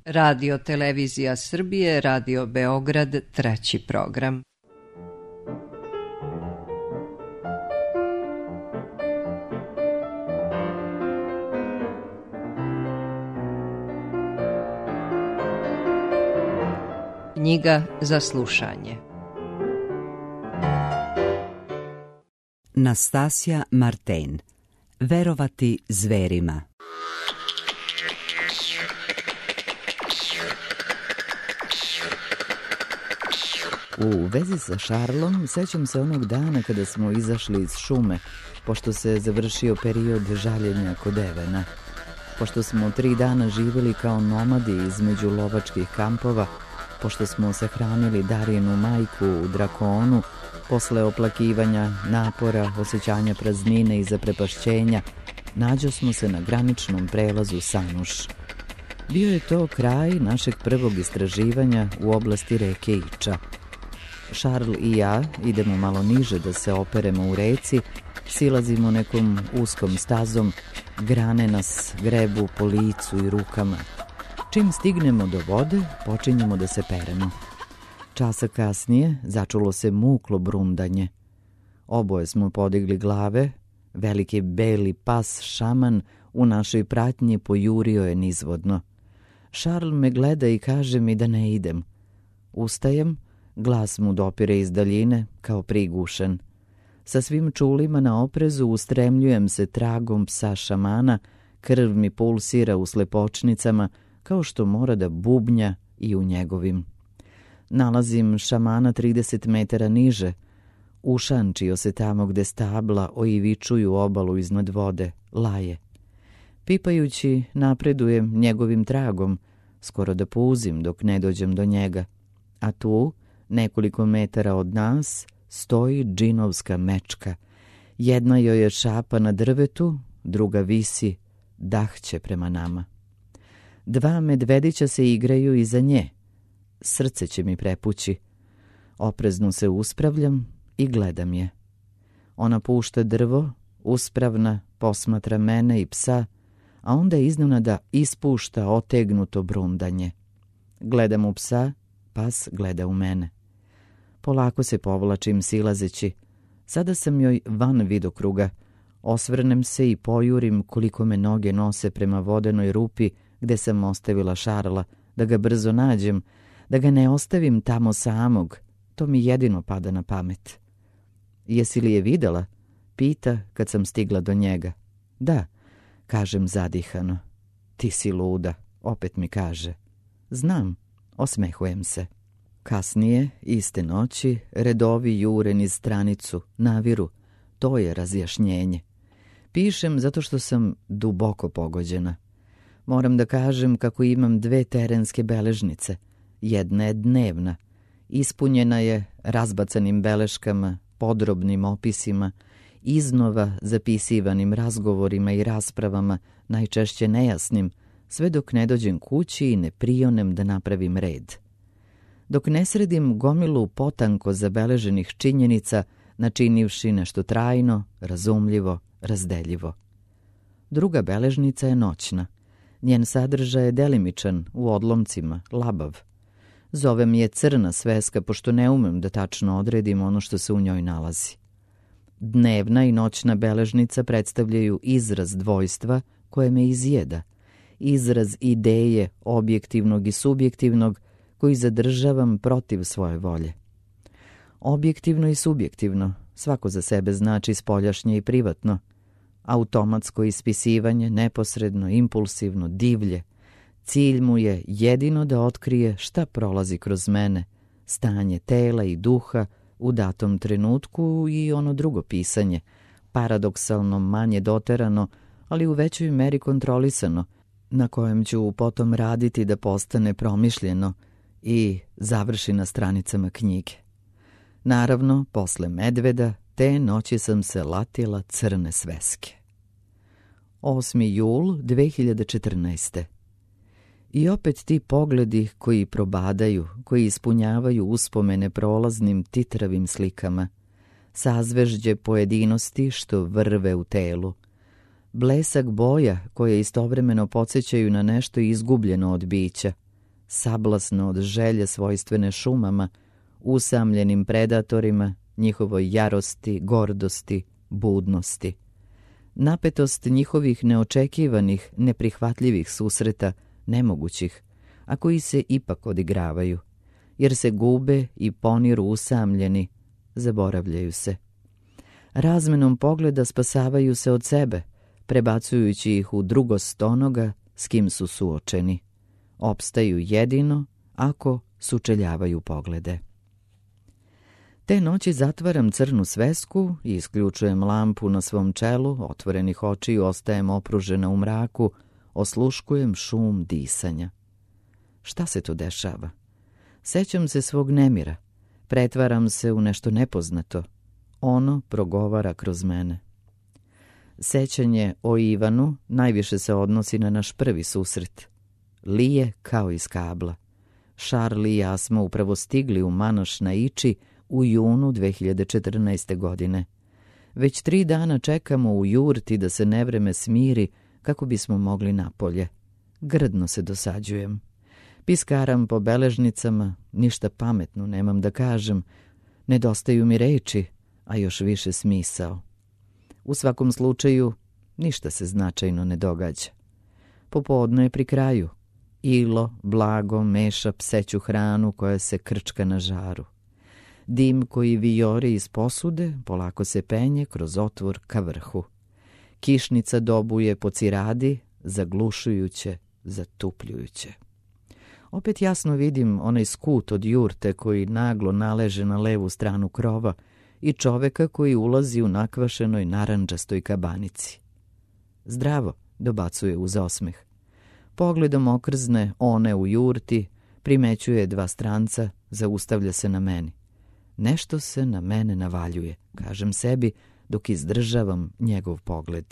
Radio Televizija Srbije, Radio Beograd, treći program. Knjiga za slušanje. Nastasja Marten. Verovati zverima. U vezi sa Šarlom sećam se onog dana kada smo izašli iz šume, pošto se završio period žaljenja kod Evena. Pošto smo 3 dana živjeli kao nomadi između lovačkih kampova, pošto smo sahranili Darijinu majku u Drakonu, posle oplakivanja, napora, osjećanja praznine i zaprepašćenja, nađo smo se na graničnom prelazu Sanuš. Bio je to kraj našeg prvog istraživanja u oblasti reke Iča. Šarl i ja idemo malo niže da se operemo u reci, silazimo nekom uskom stazom, grane nas grebu po licu i rukama. Čim stignemo do vode, počinjemo da se peremo. Časa kasnije začulo se muklo brundanje. Oboje smo podigli glave, veliki beli pas šaman u našoj pratnji pojurio je nizvodno. Šarl me gleda i kaže mi da ne idem. Ustajem, glas mu dopire iz daljine kao prigušen. Sa svim čulima na oprezu ustremljujem se tragom psa šamana, krv mi pulsira u slepočnicama kao što mora da bubnja i u njegovim. Nalazim šamana 30 metara niže. Ušančio se tamo gde stabla oivičuju obalu iznad vode, laje. Pipajući napredujem njegovim tragom, skoro da puzim dok ne dođem do njega. A tu, nekoliko metara od nas, stoji džinovska mečka. Jedna joj je šapa na drvetu, druga visi, dahće prema nama. 2 medvedića se igraju iza nje. Srce će mi prepući. Oprezno se uspravljam i gledam je. Ona pušta drvo, uspravna, posmatra mene i psa, a onda iznenada ispušta otegnuto brundanje. Gledam u psa, pas gleda u mene. Polako se povlačim silazeći. Sada sam joj van vidokruga. Osvrnem se i pojurim koliko me noge nose prema vodenoj rupi gde sam ostavila Šarla, da ga brzo nađem, da ga ne ostavim tamo samog. To mi jedino pada na pamet. Jesi li je videla? Pita kad sam stigla do njega. Da, kažem zadihano. Ti si luda, opet mi kaže. Znam, osmehujem se. Kasnije, iste noći, redovi jure niz stranicu, naviru. To je razjašnjenje. Pišem zato što sam duboko pogođena. Moram da kažem kako imam 2 terenske beležnice. Jedna je dnevna. Ispunjena je razbacanim beleškama, podrobnim opisima, iznova zapisivanim razgovorima i raspravama, najčešće nejasnim, sve dok ne dođem kući i ne prionem da napravim red. Dok ne sredim gomilu potanko zabeleženih činjenica, načinivši nešto trajno, razumljivo, razdeljivo. Druga beležnica je noćna. Njen sadržaj je delimičan, u odlomcima, labav. Zovem je crna sveska, pošto ne umem da tačno odredim ono što se u njoj nalazi. Dnevna i noćna beležnica predstavljaju izraz dvojstva koje me izjeda, izraz ideje objektivnog i subjektivnog koji zadržavam protiv svoje volje. Objektivno i subjektivno, svako za sebe znači spoljašnje i privatno. Automatsko ispisivanje, neposredno, impulsivno, divlje. Cilj mu je jedino da otkrije šta prolazi kroz mene, stanje tela i duha u datom trenutku i ono drugo pisanje, paradoksalno manje doterano, ali u većoj meri kontrolisano, na kojem ću potom raditi da postane promišljeno i završi na stranicama knjige. Naravno, posle medveda, te noći sam se latila crne sveske. 8. jul 2014. I opet ti pogledi koji probadaju, koji ispunjavaju uspomene prolaznim titravim slikama, sazvežđe pojedinosti što vrve u telu, blesak boja koje istovremeno podsjećaju na nešto izgubljeno od bića, sablasno od želje svojstvene šumama, usamljenim predatorima, njihovoj jarosti, gordosti, budnosti. Napetost njihovih neočekivanih, neprihvatljivih susreta, nemogućih, a koji se ipak odigravaju, jer se gube i poniru usamljeni, zaboravljaju se. Razmenom pogleda spasavaju se od sebe, prebacujući ih u drugost onoga s kim su suočeni. Opstaju jedino ako sučeljavaju poglede. Te noći zatvaram crnu svesku i isključujem lampu na svom čelu, otvorenih očiju ostajem opružena u mraku, osluškujem šum disanja. Šta se to dešava? Sećam se svog nemira, pretvaram se u nešto nepoznato. Ono progovara kroz mene. Sećanje o Ivanu najviše se odnosi na naš prvi susret. Lije kao iz kabla. Šarl i ja smo upravo stigli u Manoš na Iči u junu 2014. godine. Već 3 dana čekamo u jurti da se nevreme smiri kako bismo mogli napolje. Grdno se dosađujem. Piskaram po beležnicama, ništa pametno nemam da kažem. Nedostaju mi reči, a još više smisao. U svakom slučaju, ništa se značajno ne događa. Popodne je pri kraju. Ilo blago meša pseću hranu koja se krčka na žaru. Dim koji vijori iz posude polako se penje kroz otvor ka vrhu. Kišnica dobuje po ciradi, zaglušujuće, zatupljujuće. Opet jasno vidim onaj skut od jurte koji naglo naleže na levu stranu krova i čoveka koji ulazi u nakvašenoj narandžastoj kabanici. Zdravo, dobacuje uz osmeh. Pogledom okrzne one u jurti, primećuje 2 stranca, zaustavlja se na meni. Nešto se na mene navaljuje, kažem sebi, dok izdržavam njegov pogled.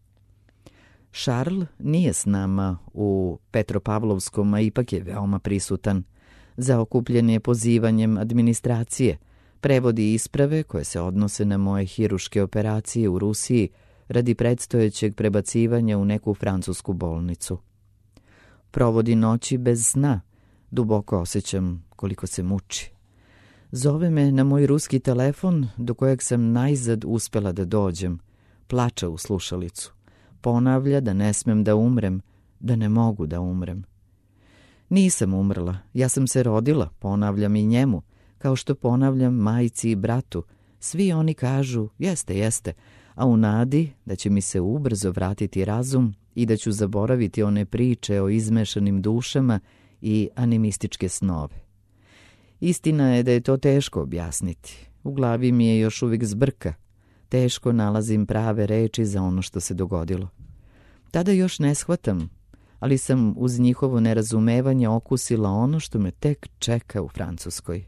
Šarl nije s nama u Petropavlovskom, a ipak je veoma prisutan. Zaokupljen je pozivanjem administracije, prevodi isprave koje se odnose na moje hiruške operacije u Rusiji radi predstojećeg prebacivanja u neku francusku bolnicu. Provodi noći bez sna, duboko osjećam koliko se muči. Zove me na moj ruski telefon do kojeg sam najzad uspela da dođem. Plače u slušalicu. Ponavlja da ne smem da umrem, da ne mogu da umrem. Nisam umrla, ja sam se rodila, ponavljam i njemu, kao što ponavljam majci i bratu. Svi oni kažu, jeste, a u nadi da će mi se ubrzo vratiti razum i da ću zaboraviti one priče o izmešanim dušama i animističke snove. Istina je da je to teško objasniti. U glavi mi je još uvijek zbrka. Teško nalazim prave reči za ono što se dogodilo. Tada još ne shvatam, ali sam uz njihovo nerazumevanje okusila ono što me tek čeka u Francuskoj.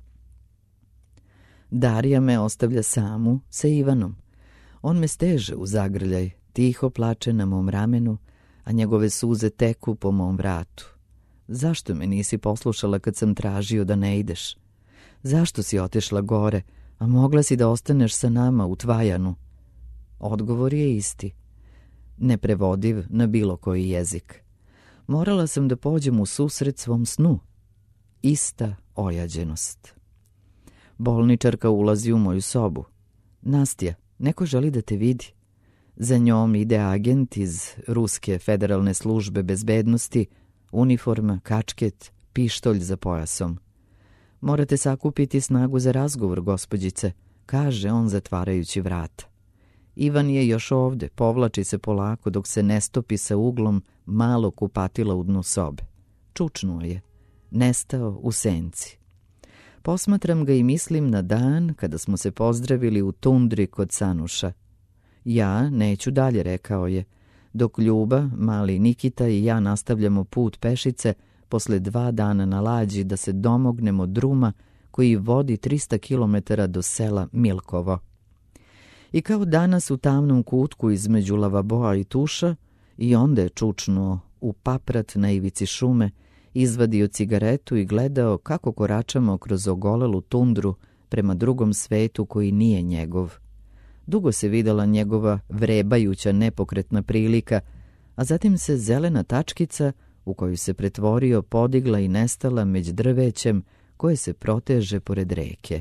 Darija me ostavlja samu sa Ivanom. On me steže u zagrljaj, tiho plače na mom ramenu, a njegove suze teku po mom vratu. Zašto me nisi poslušala kad sam tražio da ne ideš? Zašto si otišla gore, a mogla si da ostaneš sa nama u Tvajanu? Odgovor je isti. Neprevodiv na bilo koji jezik. Morala sam da pođem u susret svom snu. Ista ojađenost. Bolničarka ulazi u moju sobu. Nastja, neko želi da te vidi. Za njom ide agent iz Ruske federalne službe bezbednosti, uniforma, kačket, pištolj za pojasom. Morate sakupiti snagu za razgovor, gospođice, kaže on zatvarajući vrata. Ivan je još ovde, povlači se polako dok se ne stopi sa uglom malog kupatila u dnu sobe. Čučnuo je, nestao u senci. Posmatram ga i mislim na dan kada smo se pozdravili u tundri kod Sanuša. Ja neću dalje, rekao je, dok Ljuba, mali Nikita i ja nastavljamo put pešice posle 2 dana na lađi da se domognemo druma koji vodi 300 km do sela Milkovo. I kao danas u tamnom kutku između Lavaboa i Tuša, i onda je čučnuo u paprat na ivici šume, izvadio cigaretu i gledao kako koračamo kroz ogolelu tundru prema drugom svetu koji nije njegov. Dugo se videla njegova vrebajuća nepokretna prilika, a zatim se zelena tačkica u koju se pretvorio, podigla i nestala među drvećem koje se proteže pored reke.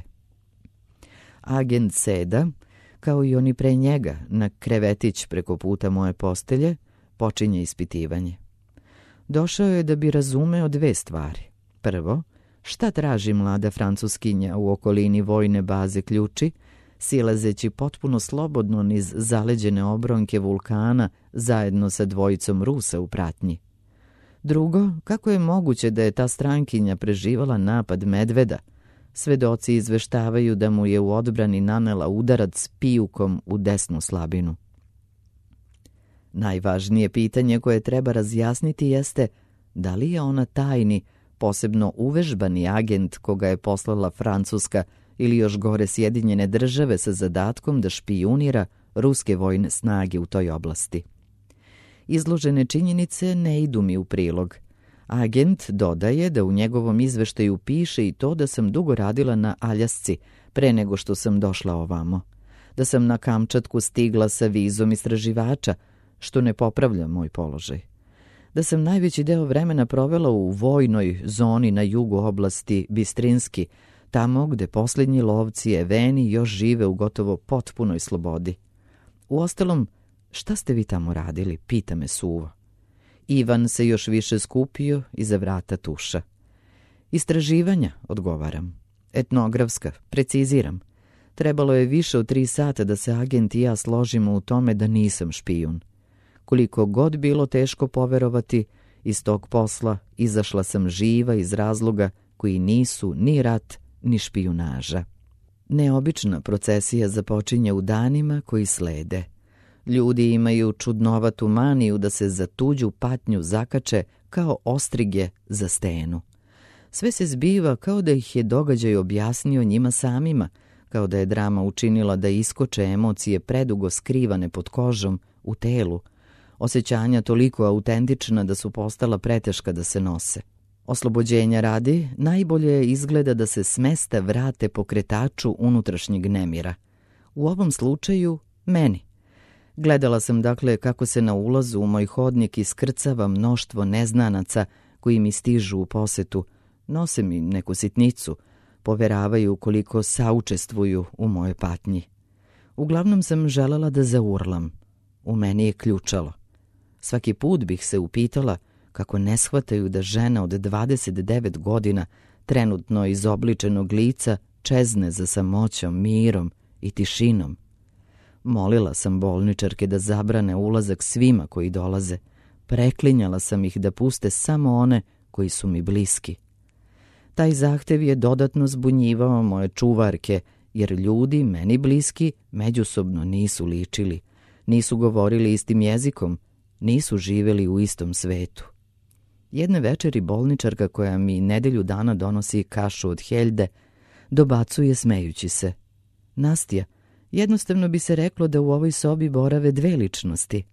Agent seda, kao i oni pre njega, na krevetić preko puta moje postelje, počinje ispitivanje. Došao je da bi razumeo dve stvari. Prvo, šta traži mlada Francuskinja u okolini vojne baze Ključi, silazeći potpuno slobodno niz zaleđene obronke vulkana zajedno sa dvojicom Rusa u pratnji. Drugo, kako je moguće da je ta strankinja preživala napad medveda? Svedoci izveštavaju da mu je u odbrani nanela udarac pijukom u desnu slabinu. Najvažnije pitanje koje treba razjasniti jeste da li je ona tajni, posebno uvežbani agent koga je poslala Francuska ili još gore Sjedinjene Države sa zadatkom da špijunira ruske vojne snage u toj oblasti. Izložene činjenice ne idu mi u prilog. Agent dodaje da u njegovom izveštaju piše i to da sam dugo radila na Aljasci pre nego što sam došla ovamo. Da sam na Kamčatku stigla sa vizom istraživača, što ne popravlja moj položaj. Da sam najveći deo vremena provela u vojnoj zoni na jugu oblasti Bistrinski, tamo gde posljednji lovci Eveni još žive u gotovo potpunoj slobodi. Uostalom, šta ste vi tamo radili, pita me suvo. Ivan se još više skupio iza vrata tuša. Istraživanja, odgovaram. Etnografska, preciziram. Trebalo je više od 3 sata da se agent i ja složimo u tome da nisam špijun. Koliko god bilo teško poverovati, iz tog posla izašla sam živa iz razloga koji nisu ni rat, ni špijunaža. Neobična procesija započinje u danima koji slede. Ljudi imaju čudnovatu maniju da se za tuđu patnju zakače kao ostrige za stenu. Sve se zbiva kao da ih je događaj objasnio njima samima, kao da je drama učinila da iskoče emocije predugo skrivane pod kožom u telu, osjećanja toliko autentična da su postala preteška da se nose. Oslobođenja radi, najbolje izgleda da se s mesta vrate pokretaču unutrašnjeg nemira. U ovom slučaju, meni. Gledala sam dakle kako se na ulazu u moj hodnik iskrcava mnoštvo neznanaca koji mi stižu u posetu, nose mi neku sitnicu, poveravaju koliko saučestvuju u moje patnji. Uglavnom sam želela da zaurlam. U meni je ključalo. Svaki put bih se upitala kako ne shvataju da žena od 29 godina trenutno izobličenog lica čezne za samoćom, mirom i tišinom. Molila sam bolničarke da zabrane ulazak svima koji dolaze. Preklinjala sam ih da puste samo one koji su mi bliski. Taj zahtev je dodatno zbunjivao moje čuvarke, jer ljudi meni bliski međusobno nisu ličili, nisu govorili istim jezikom, nisu živjeli u istom svetu. Jedne večeri bolničarka koja mi nedelju dana donosi kašu od heljde, dobacuje smejući se. Nastja, jednostavno bi se reklo da u ovoj sobi borave 2 ličnosti.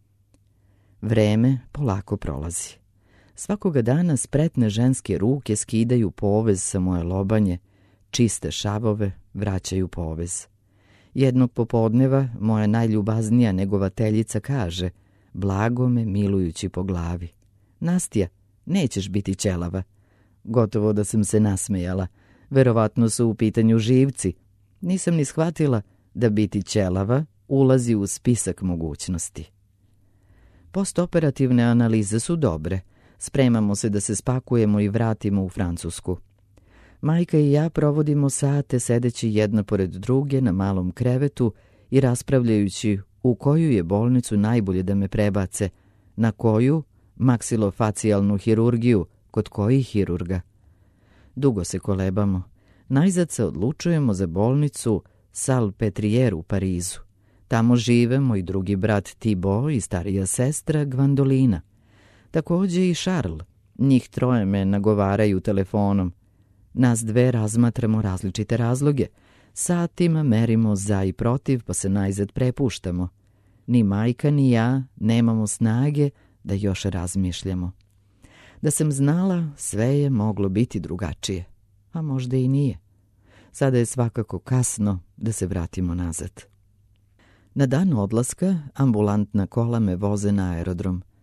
Vreme polako prolazi. Svakoga dana spretne ženske ruke skidaju povez sa moje lobanje, čiste šavove, vraćaju povez. Jednog popodneva moja najljubaznija negovateljica kaže, blago me milujući po glavi: Nastja, nećeš biti ćelava. Gotovo da sam se nasmejala. Verovatno su u pitanju živci. Nisam ni shvatila da biti ćelava ulazi u spisak mogućnosti. Postoperativne analize su dobre. Spremamo se da se spakujemo i vratimo u Francusku. Majka i ja provodimo sate sedeći jedna pored druge na malom krevetu i raspravljajući u koju je bolnicu najbolje da me prebace, na koju maksilofacijalnu hirurgiju, kod kojih hirurga. Dugo se kolebamo. Najzad se odlučujemo za bolnicu Salpêtrière u Parizu. Tamo žive moj drugi brat Thibaut i starija sestra Gvandolina. Također i Charles. Njih 3 me nagovaraju telefonom. Nas 2 razmatramo različite razloge. Satima merimo za i protiv, pa se najzad prepuštamo. Ni majka ni ja nemamo snage da još razmišljamo. Da sam znala, sve je moglo biti drugačije. A možda i nije. Sada je svakako kasno da se vratimo nazad. Na dan odlaska ambulantna kola me voze na aerodrom.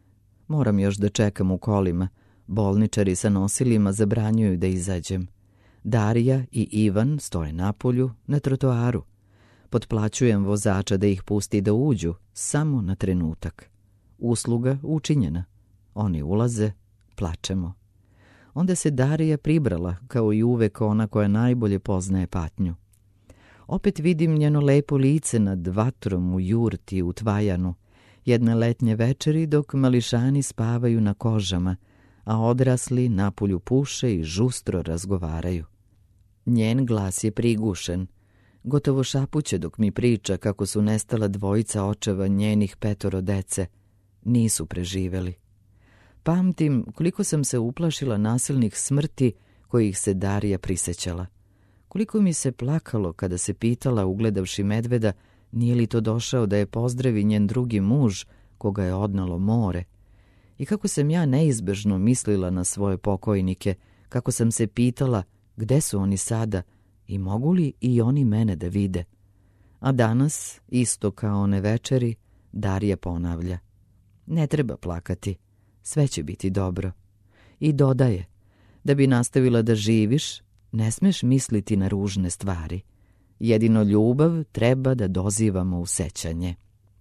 Moram još da čekam u kolima. Bolničari sa nosilima zabranjuju da izađem. Darija i Ivan stoje napolju, na trotoaru. Potplaćujem vozača da ih pusti da uđu, samo na trenutak. Usluga učinjena. Oni ulaze, plačemo. Onda se Darija pribrala, kao i uvek ona koja najbolje poznaje patnju. Opet vidim njeno lepo lice nad vatrom u jurti u Tvajanu, jedne letnje večeri dok mališani spavaju na kožama, a odrasli napolju puše i žustro razgovaraju. Njen glas je prigušen, gotovo šapuće dok mi priča kako su nestala dvojica očeva njenih 5 dece. Nisu preživeli. Pamtim koliko sam se uplašila nasilnih smrti kojih se Darija prisećala. Koliko mi se plakalo kada se pitala, ugledavši medveda, nije li to došao da je pozdravi njen drugi muž koga je odnalo more. I kako sam ja neizbežno mislila na svoje pokojnike, kako sam se pitala gde su oni sada i mogu li i oni mene da vide. A danas, isto kao one večeri, Darija ponavlja: ne treba plakati, sve će biti dobro. I dodaje: da bi nastavila da živiš, ne smeš misliti na ružne stvari. Jedino ljubav treba da dozivamo u sećanje.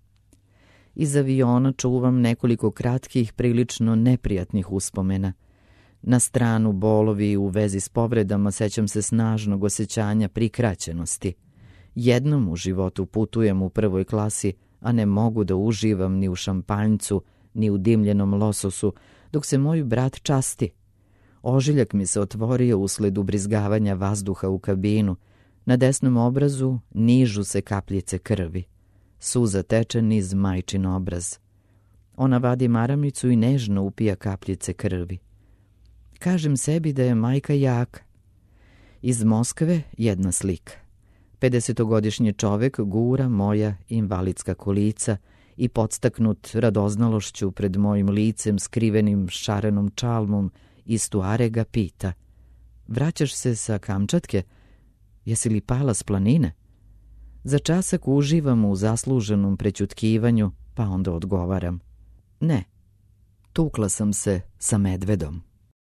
Iz aviona čuvam nekoliko kratkih, prilično neprijatnih uspomena. Na stranu bolovi u vezi s povredama sećam se snažnog osjećanja prikraćenosti. Jednom u životu putujem u 1. klasi, a ne mogu da uživam ni u šampanjcu, ni u dimljenom lososu, dok se moj brat časti. Ožiljak mi se otvorio usled ubrizgavanja vazduha u kabinu. Na desnom obrazu nižu se kapljice krvi. Suza teče niz majčin obraz. Ona vadi maramicu i nežno upija kapljice krvi. Kažem sebi da je majka jaka. Iz Moskve jedna slika. 50-godišnji čovek gura moja invalidska kolica i podstaknut radoznalošću pred mojim licem skrivenim šarenom čalmom iz Tuare ga pita: vraćaš se sa Kamčatke? Jesi li pala s planine? Za časak uživam u zasluženom prećutkivanju, pa onda odgovaram: ne, tukla sam se sa medvedom.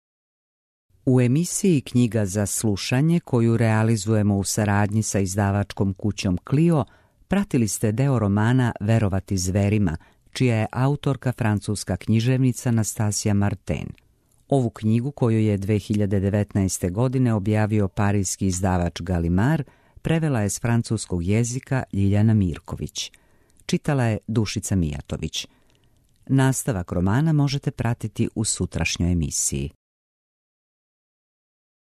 U emisiji Knjiga za slušanje, koju realizujemo u saradnji sa izdavačkom kućom Clio, pratili ste deo romana Verovati zverima, čija je autorka francuska književnica Nastasija Martin. Ovu knjigu, koju je 2019. godine objavio parijski izdavač Gallimard, prevela je s francuskog jezika Ljiljana Mirković. Čitala je Dušica Mijatović. Nastavak romana možete pratiti u sutrašnjoj emisiji.